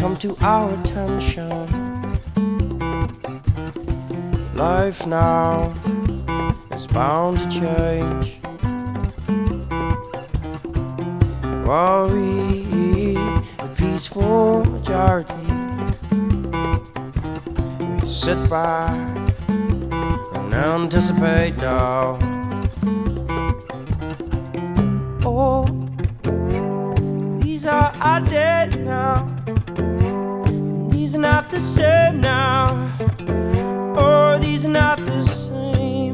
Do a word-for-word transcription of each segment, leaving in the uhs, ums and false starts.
come to our attention. Life now is bound to change. While we, a peaceful majority, we sit back and anticipate now. Oh, these are our days now. These are not the same now. Oh, these are not the same.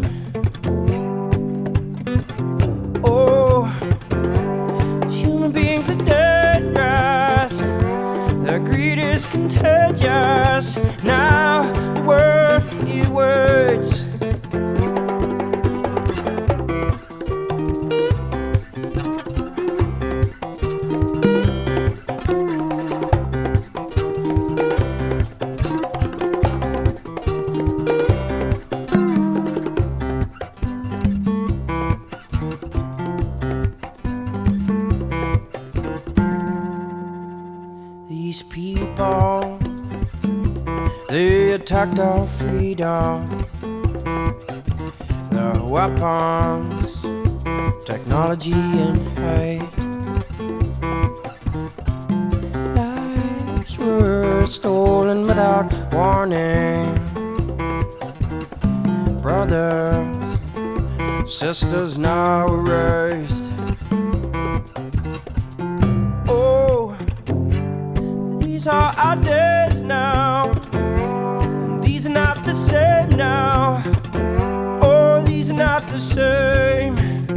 Oh, human beings are dangerous. Their greed is contagious. Now the world it waits. These people, they attacked our freedom. Their weapons, technology and hate. Lives were stolen without warning. Brothers, sisters now erased. These are our days now. These are not the same now. Oh, these are not the same.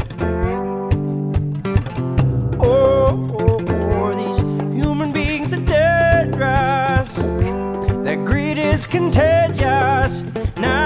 Oh, oh, oh, these human beings are dangerous. Their greed is contagious. Now